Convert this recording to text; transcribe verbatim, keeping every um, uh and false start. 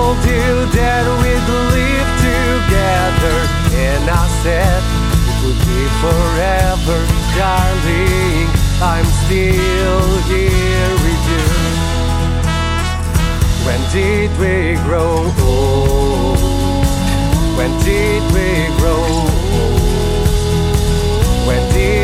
told you that we'd live together, and I said it would be forever, darling. I'm still here with you. When did we grow old? When did we grow old? When did